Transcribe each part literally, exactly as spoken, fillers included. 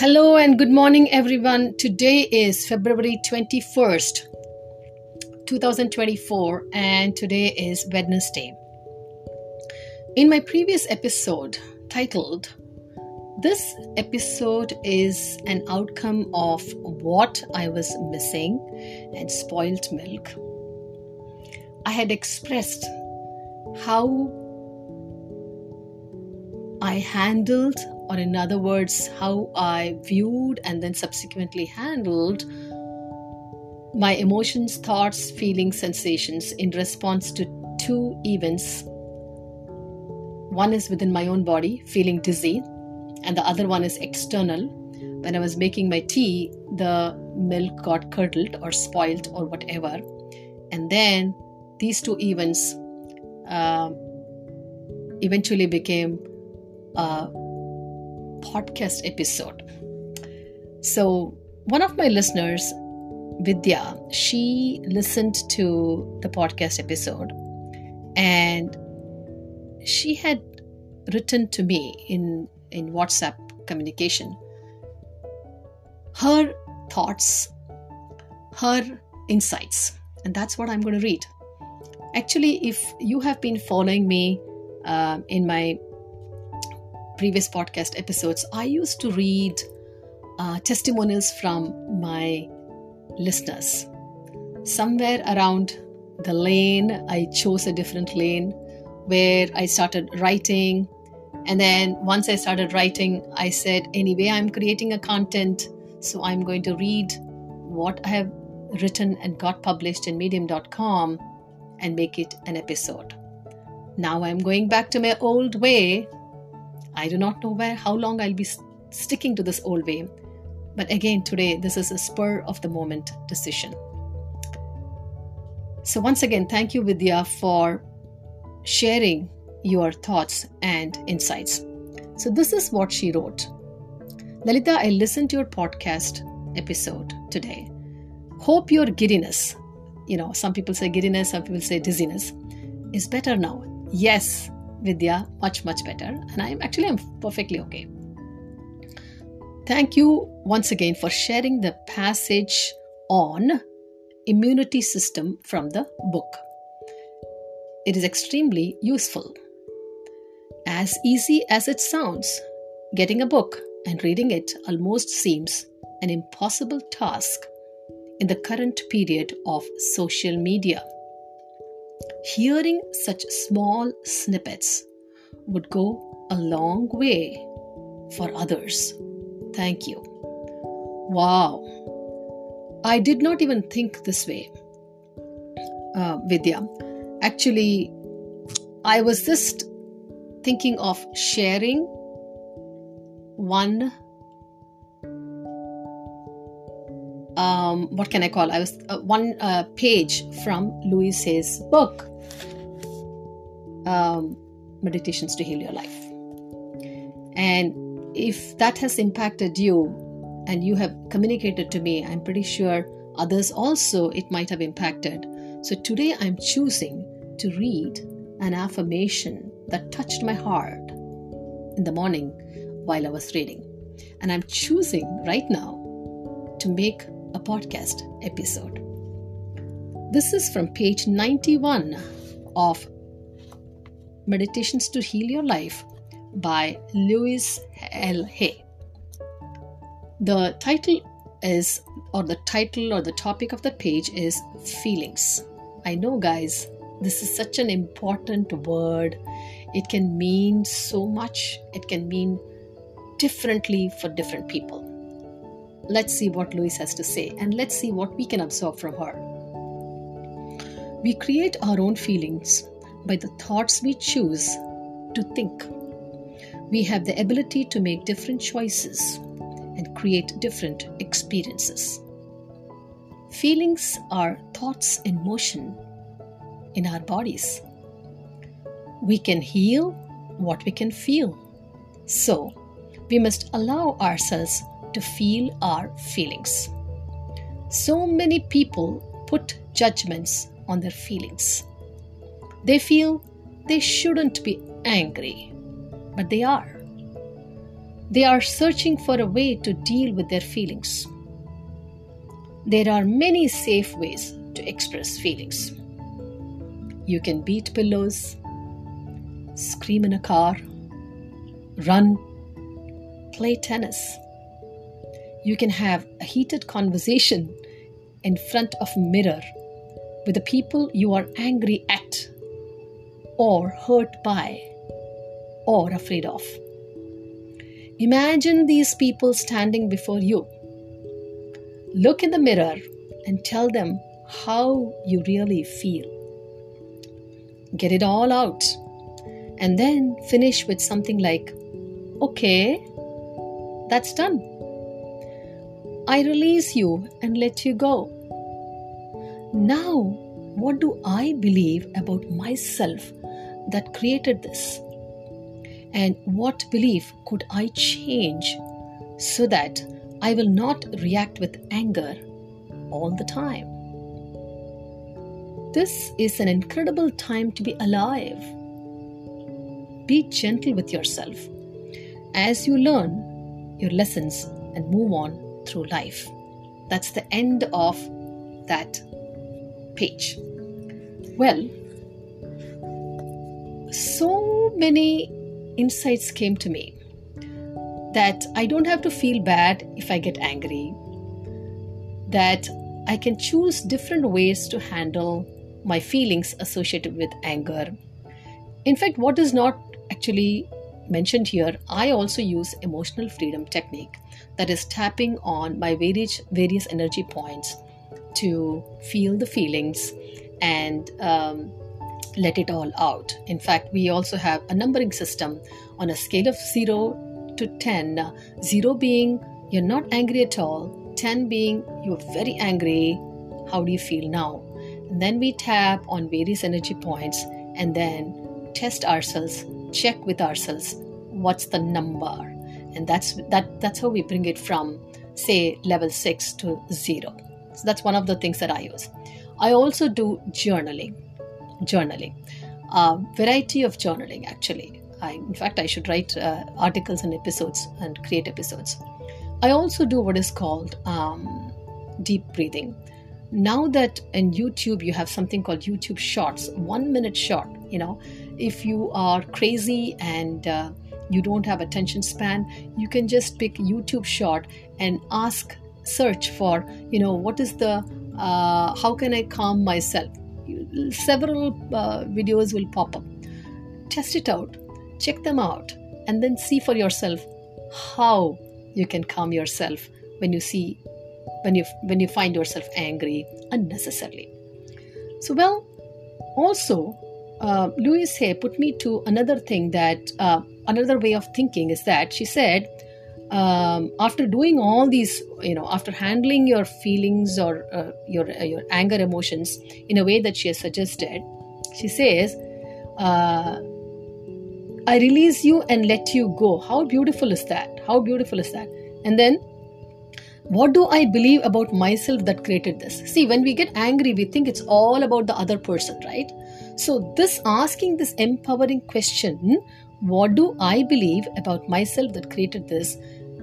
Hello and good morning, everyone. Today is February twenty-first, twenty twenty-four, and today is Wednesday. In my previous episode titled, This episode is an outcome of what I was missing and spoiled milk, I had expressed how I handled, or in other words, how I viewed and then subsequently handled my emotions, thoughts, feelings, sensations in response to two events. One is within my own body, feeling dizzy, and the other one is external. When I was making my tea, the milk got curdled or spoiled or whatever. And then these two events uh, eventually became a podcast episode. So one of my listeners, Vidya, she listened to the podcast episode and she had written to me in, in WhatsApp communication her thoughts, her insights, and that's what I'm going to read. Actually, if you have been following me uh, in my previous podcast episodes, I used to read uh, testimonials from my listeners. Somewhere around the lane, I chose a different lane where I started writing. And then once I started writing, I said, anyway, I'm creating a content, so I'm going to read what I have written and got published in medium dot com and make it an episode. Now I'm going back to my old way. I do not know where, how long I'll be st- sticking to this old way. But again, today, this is a spur of the moment decision. So once again, thank you, Vidya, for sharing your thoughts and insights. So this is what she wrote. Lalita, I listened to your podcast episode today. Hope your giddiness, you know, some people say giddiness, some people say dizziness, is better now. Yes, Vidya, much, much better. And I'm actually, I'm perfectly okay. Thank you once again for sharing the passage on immunity system from the book. It is extremely useful. As easy as it sounds, getting a book and reading it almost seems an impossible task in the current period of social media. Hearing such small snippets would go a long way for others. Thank you. Wow. I did not even think this way, uh, Vidya. Actually, I was just thinking of sharing one, um, what can I call? I was uh, one uh, page from Louise Hay's book, um, Meditations to Heal Your Life. And if that has impacted you and you have communicated to me, I'm pretty sure others also it might have impacted. So today I'm choosing to read an affirmation that touched my heart in the morning while I was reading. And I'm choosing right now to make a podcast episode. This is from page ninety-one of Meditations to Heal Your Life by Louise L. Hay. The title is, or the title or the topic of the page is feelings. I know, guys, this is such an important word. It can mean so much. It can mean differently for different people. Let's see what Louise has to say and let's see what we can absorb from her. We create our own feelings by the thoughts we choose to think. We have the ability to make different choices and create different experiences. Feelings are thoughts in motion in our bodies. We can heal what we can feel. So, we must allow ourselves to feel our feelings. So many people put judgments on their feelings. They feel they shouldn't be angry, but they are. They are searching for a way to deal with their feelings. There are many safe ways to express feelings. You can beat pillows, scream in a car, run, play tennis. You can have a heated conversation in front of a mirror with the people you are angry at, or hurt by, or afraid of. Imagine these people standing before you. Look in the mirror and tell them how you really feel. Get it all out, and then finish with something like, okay, that's done. I release you and let you go. Now, what do I believe about myself that created this? And what belief could I change so that I will not react with anger all the time? This is an incredible time to be alive. Be gentle with yourself as you learn your lessons and move on through life. That's the end of that page. Well, so many insights came to me that I don't have to feel bad if I get angry, that I can choose different ways to handle my feelings associated with anger. In fact, what is not actually mentioned here, I also use emotional freedom technique, that is tapping on my various, various energy points to feel the feelings and um, let it all out. In fact, we also have a numbering system on a scale of zero to ten. zero being you're not angry at all, ten being you're very angry. How do you feel now? And then we tap on various energy points and then test ourselves, check with ourselves, what's the number? And that's that that's how we bring it from, say, level six to zero. So that's one of the things that I use. I also do journaling. Journaling. A variety of journaling, actually. I, in fact, I should write uh, articles and episodes and create episodes. I also do what is called um, deep breathing. Now that in YouTube you have something called YouTube Shorts, one minute short, you know, if you are crazy and uh, you don't have attention span, you can just pick YouTube Short and ask, search for, you know, what is the, uh, how can I calm myself? Several uh, videos will pop up. Test it out, check them out, and then see for yourself how you can calm yourself when you see, when you when you find yourself angry unnecessarily. So, well, also, uh, Louise Hay put me to another thing that, uh, another way of thinking is that she said, um, after doing all these, you know, after handling your feelings or uh, your uh, your anger emotions in a way that she has suggested, she says, uh, I release you and let you go. How beautiful is that? How beautiful is that? And then, what do I believe about myself that created this? See, when we get angry, we think it's all about the other person, right? So this asking this empowering question, what do I believe about myself that created this,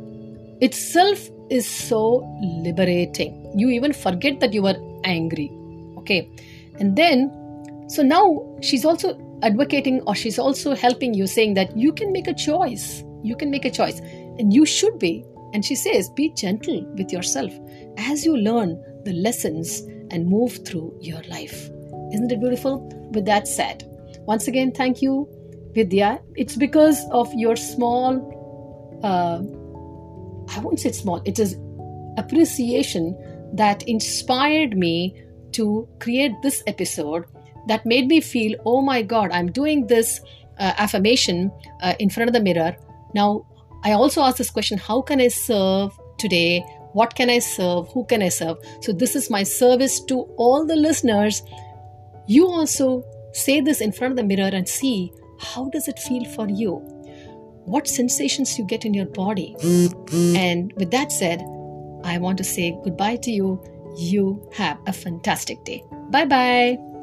itself is so liberating. You even forget that you were angry. Okay. And then, so now she's also advocating, or she's also helping you, saying that you can make a choice. You can make a choice. And you should be. And she says, be gentle with yourself as you learn the lessons and move through your life. Isn't it beautiful? With that said, once again, thank you, Vidya. It's because of your small, uh, I won't say small, it is appreciation that inspired me to create this episode, that made me feel, oh my God, I'm doing this uh, affirmation uh, in front of the mirror. Now, I also asked this question, how can I serve today? What can I serve? Who can I serve? So this is my service to all the listeners. You also say this in front of the mirror and see, how does it feel for you? What sensations you get in your body? And with that said, I want to say goodbye to you. You have a fantastic day. Bye-bye.